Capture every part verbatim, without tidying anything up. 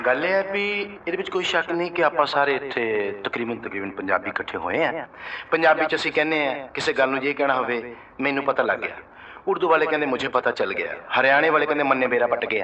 ਗੱਲ ਇਹ ਹੈ ਵੀ ਇਹਦੇ ਵਿੱਚ ਕੋਈ ਸ਼ੱਕ ਨਹੀਂ ਕਿ ਆਪਾਂ ਸਾਰੇ ਇੱਥੇ ਤਕਰੀਬਨ ਤਕਰੀਬਨ ਪੰਜਾਬੀ ਇਕੱਠੇ ਹੋਏ ਆ। ਪੰਜਾਬੀ ਚ ਅਸੀਂ ਕਹਿੰਦੇ ਆ ਕਿਸੇ ਗੱਲ ਨੂੰ ਜੇ ਕਹਿਣਾ ਹੋਵੇ ਮੈਨੂੰ ਪਤਾ ਲੱਗ ਗਿਆ, ਉਰਦੂ ਵਾਲੇ ਕਹਿੰਦੇ ਮੁझे पता चल गया, हरियाणे वाले कहते मन्ने मेरा पट गया।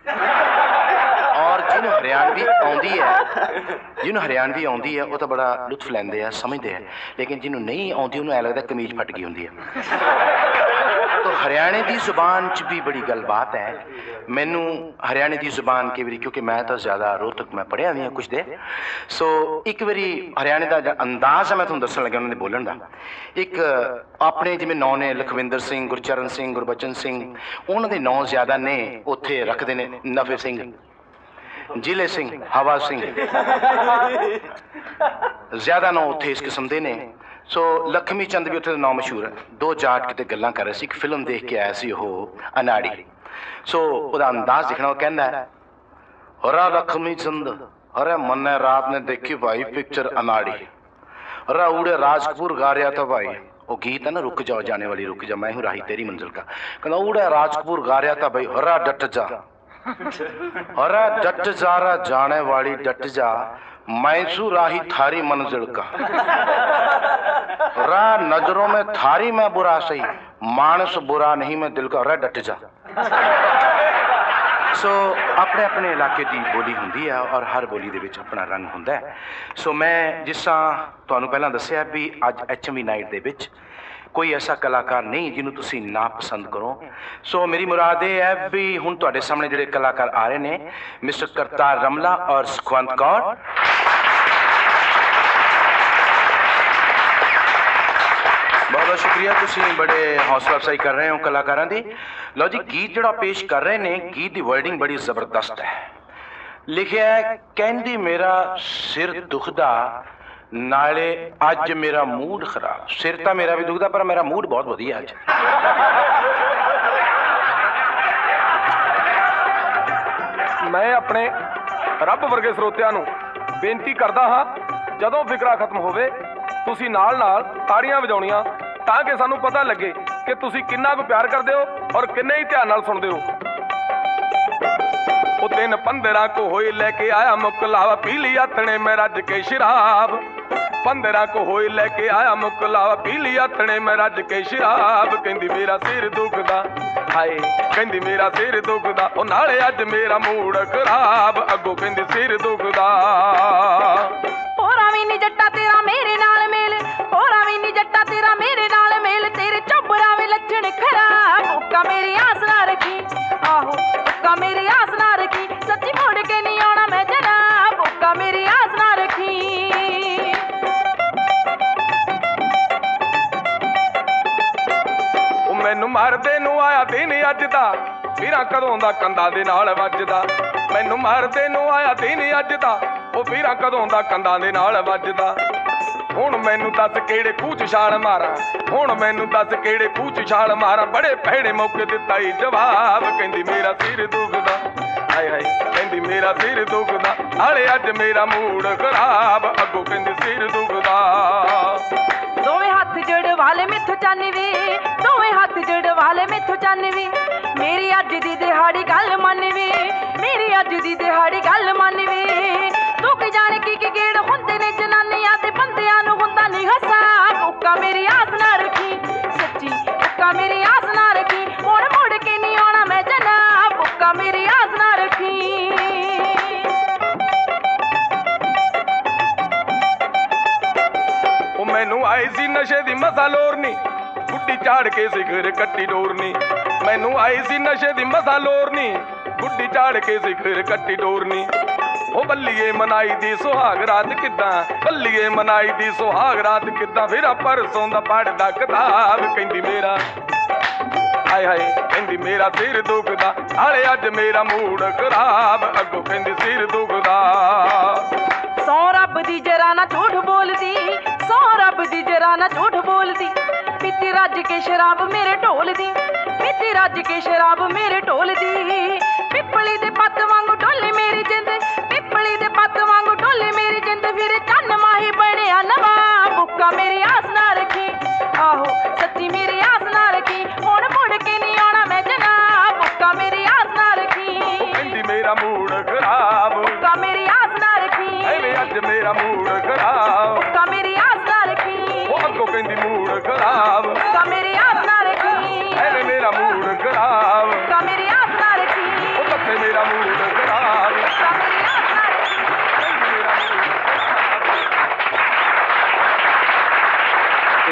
और जिन्हों हरियाणवी आउंदी है जिन्हों हरियाणवी आउंदी है वो तो बड़ा लुत्फ लैंदे है, समझते हैं, लेकिन जिन्हों नहीं आउंदी उन्होंने ऐ लगता कमीज फट गई होंदी है। तो हरियाणे की जुबान च भी बड़ी गलबात है। मैनू हरियाणे की जुबान कई बारी, क्योंकि मैं तो ज़्यादा रोहतक मैं पढ़िया भी हाँ कुछ दे, सो एक बारी हरियाणे का अंदाज़ है मैं तुहानूं दस्सण लग्या उन्होंने बोलण दा। एक अपने जिवें नौ ने लखविंदर सिंह, गुरचरण सिंह, गुरबचन सिंह, उन्होंने दे नौ ज़्यादा ने उत्थे रखते ने, नफे सिंह, जिले सिंह, हवा सिंह, ज़्यादा नौ उत्थे इस किस्म के ने। सो लखमी चंद भी उत्थे नाम मशहूर है। दो जाट किते गल्लां कर रहे सी, एक फिल्म देख के आया सी ओह अनाड़ी। सो उहदा अंदाज़ देखना, वो कहंदा है हरा लखमी चंद, अरे मन्ने रात ने देखी भाई पिक्चर अनाड़ी, अरे उड़े राज कपूर गा रहा था भाई, वो गीत है ना रुक जाओ जाने वाली रुक जा, मैं हूँ राही तेरी मंजिल का, कहना उड़े राज कपूर गा रहा था भाई, हरा डट जा, अरे डट जा रहा जाने वाली डट जा, मैसू राही थारी मंजिल का, रा नजरों में थारी मैं बुरा सही, मानस बुरा नहीं मैं दिल का, अरे डट जा। सो अपने अपने इलाके की बोली होंदी है और हर बोली दे विच अपना रंग होंदा है। सो मैं जिस तरह तुहानूं पहलां दस्सिया भी अज एच एम वी नाइट दे विच कोई ऐसा कलाकार नहीं जिन्हों तुसी ना पसंद करो। सो मेरी मुराद ये है भी हुण तुहाडे सामने जिहड़े कलाकार आ रहे ने, मिस्टर करतार रमला और सुखवंत कौर। बहुत बहुत शुक्रिया, तुसी बड़े हौसला अफजाई कर रहे हो कलाकारां दी। लो जी, गीत जिहड़ा पेश कर रहे ने, गीत की वर्डिंग बड़ी जबरदस्त है। लिखिया है कहंदी मेरा सिर दुखदा नाले अज मेरा मूड खराब। सिर तो मेरा भी दुखदा पर मेरा मूड बहुत वधिया अज। मैं अपने रब वर्गे ਸਰੋਤਿਆਂ ਨੂੰ ਬੇਨਤੀ ਕਰਦਾ ਹਾਂ, ਜਦੋਂ ਫਿਕਰਾ ਖਤਮ ਹੋਵੇ ਤੁਸੀਂ ਨਾਲ ਨਾਲ ਤਾੜੀਆਂ ਵਜਾਉਣੀਆਂ ਤਾਂ ਕਿ ਸਾਨੂੰ ਪਤਾ ਲੱਗੇ ਕਿ ਤੁਸੀਂ ਕਿੰਨਾ ਕੁ ਪਿਆਰ ਕਰਦੇ ਹੋ ਔਰ ਕਿੰਨੇ ਹੀ ਧਿਆਨ ਨਾਲ ਸੁਣਦੇ ਹੋ। ਉਹ ਤਿੰਨ ਪੰਦਰਾਂ ਕੋ ਹੋਏ ਲੈ ਕੇ ਆਇਆ ਮੁਕਲਾਵਾ, ਪੀ ਲਈ ਆਥਣੇ ਮੈਂ ਰੱਜ ਕੇ ਸ਼ਰਾਬ। ਪੰਦਰਾਂ ਕੋ ਹੋਏ ਲੈ ਕੇ ਆਇਆ ਮੁਕਲਾਵਾ, ਪੀ ਲਈ ਆਥਣੇ ਮੈਂ ਰੱਜ ਕੇ ਸ਼ਰਾਬ। ਕਹਿੰਦੀ ਮੇਰਾ ਸਿਰ ਦੁਖਦਾ ਹਾਏ, ਕਹਿੰਦੀ ਮੇਰਾ ਸਿਰ ਦੁਖਦਾ, ਉਹ ਨਾਲੇ ਅੱਜ ਮੇਰਾ ਮੂਡ ਖਰਾਬ। ਅੱਗੋਂ ਕਹਿੰਦੀ ਸਿਰ ਦੁਖਦਾ। ਹੋਰਾਂ ਵੀ ਨੀ ਜੱਟਾ ਤੇਰਾ ਮੇਰੇ ਨਾਲ ਮੇਲ, ਹੋਰਾਂ ਵੀ ਨੀ ਜੱਟਾ ਤੇਰਾ ਮੇਰੇ ਨਾਲ ਮੇਲ, ਤੇਰੇ ਝੱਬਰਾਂ ਵੀ ਲੱਛਣ ਖਰਾਬ। ਉੱਕਾ ਮੇਰੀ ਆਸ ਨਾ ਰੱਖੀ, ਆਹੋ ਉੱਕਾ ਮੇਰੀ ਆਸ ਨਾ ਰੱਖੀ, ਸੱਚੀ ਮੁੜ ਕੇ ਨਹੀਂ ਆਉਣਾ ਮੈਂ ਜਨਾਬ। ਉੱਕਾ ਮੇਰੀ ਆਸ ਨਾ ਰੱਖੀ। ਉਹ ਮੈਨੂੰ ਮਰਦੇ ਨੂੰ ਆਇਆ ਦਿਨ ਅੱਜ ਦਾ, ਵੀਰਾਂ ਕਦੋਂ ਦਾ ਕੰਧਾਂ ਦੇ ਨਾਲ ਵੱਜਦਾ। ਮੈਨੂੰ ਮਰਦੇ ਨੂੰ ਆਇਆ ਦਿਨ ਅੱਜ ਦਾ, ਉਹ ਵੀਰਾਂ ਕਦੋਂ ਦਾ ਕੰਧਾਂ ਦੇ ਨਾਲ ਵੱਜਦਾ। ਹੁਣ ਮੈਨੂੰ ਦੱਸ ਕਿਹੜੇ ਖੂਹ 'ਚ ਛਾਲ ਮਾਰਾਂ, ਹੁਣ ਮੈਨੂੰ ਦੱਸ ਕਿਹੜੇ ਖੂਹ 'ਚ ਛਾਲ ਮਾਰਾਂ। ਬੜੇ ਭੈੜੇ ਮੌਕੇ ਦਿੱਤਾ ਹੀ ਜਵਾਬ। ਕਹਿੰਦੀ ਮੇਰਾ ਸਿਰ ਦੁਖਦਾ ਹਾਏ ਹਾਏ, ਕਹਿੰਦੀ ਮੇਰਾ ਸਿਰ ਦੁਖਦਾ, ਨਾਲੇ ਅੱਜ ਮੇਰਾ ਮੂਡ ਖਰਾਬ। ਅੱਗੋਂ ਕਹਿੰਦੀ ਸਿਰ ਦੁਖਦਾ। ਦੋਵੇਂ ਹੱਥ ਜੜ ਵਾਲੇ ਮੈਥੋਂ ਚੰਨ ਵੇ, ਦੋਵੇਂ ਹੱਥ ਜੜ ਵਾਲੇ ਮੈਥੋਂ ਚੰਨ ਵੇ, ਮੇਰੀ ਅੱਜ ਦੀ ਦਿਹਾੜੀ ਗੱਲ ਮੰਨ ਵੇ, ਮੇਰੀ ਅੱਜ ਦੀ ਦਿਹਾੜੀ ਗੱਲ ਮੰਨ ਵੇ। ਤੂੰ ਕੀ ਜਾਣੇ ਕੀ ਕੀ ਗੇੜ ਹੁੰਦੇ ਨੇ ਜਨਾਨੀਆਂ ਤੇ ਬੰਦਿਆਂ ਨੂੰ ਹੁੰਦਾ ਨਹੀਂ ਹੱਸਾ। ਉੱਕਾ ਮੇਰੀ ਆਸ ਨਾ ਰੱਖੀ, ਸੱਚੀ ਉੱਕਾ ਮੇਰੀ ਆਸ ਨਾ ਰੱਖੀ, ਮੁੜ ਮੁੜ ਕੇ ਨਹੀਂ ਆਉਣਾ ਮੈਂ ਜਨਾਬ। ਉੱਕਾ ਮੇਰੀ ਆਸ ਨਾ ਰੱਖੀ। ਉਹ ਮੈਨੂੰ ਆਈ ਸੀ ਨਸ਼ੇ ਦੀ ਮਸਾ ਲੋਰਨੀ, ਗੁੱਡੀ ਚਾੜ ਕੇ ਸਿਖਰ ਕੱਟੀ ਡੋਰਨੀ। ਮੈਨੂੰ ਆਈ ਸੀ ਨਸ਼ੇ ਦੀ ਮਸਾ ਲੋਰਨੀ, ਗੁੱਡੀ ਚਾੜ ਕੇ ਸਿਖਰ ਕੱਟੀ ਡੋਰਨੀ। ਉਹ ਬੱਲੀਏ ਮਨਾਈ ਦੀ ਸੁਹਾਗ ਰਾਤ ਕਿੱਦਾਂ, ਬੱਲੀਏ ਮਨਾਈ ਦੀ ਸੁਹਾਗ ਰਾਤ ਕਿੱਦਾਂ। ਫਿਰ ਪਰਸੋਂ ਦਾ ਪੜਦਾ ਕਿਤਾਬ। ਕਹਿੰਦੀ ਮੇਰਾ ਹਾਏ ਹਾਏ, ਕਹਿੰਦੀ ਮੇਰਾ ਸਿਰ ਦੁਖਦਾ, ਨਾਲੇ ਅੱਜ ਮੇਰਾ ਮੂਡ ਖਰਾਬ। ਅੱਗੋਂ ਕਹਿੰਦੀ ਸਿਰ ਦੁਖਦਾ। ਸੌ ਰੱਬ ਦੀ ਜਰਾ ਨਾ ਝੂਠ ਬੋਲਦੀ, ਸੌ ਰੱਬ ਦੀ ਜਰਾ ਨਾ ਝੂਠ ਬੋਲਦੀ, ਪੀਤੀ ਰੱਜ ਕੇ ਸ਼ਰਾਬ ਮੇਰੇ ਢੋਲ ਦੀ, ਪੀਤੀ ਰੱਜ ਕੇ ਸ਼ਰਾਬ ਮੇਰੇ ਢੋਲ ਦੀ। ਪਿੱਪਲੀ ਦੇ ਪੱਤ ਵਾਂਗੂ ਢੋਲੇ ਮੇਰੀ ਜਿੰਦ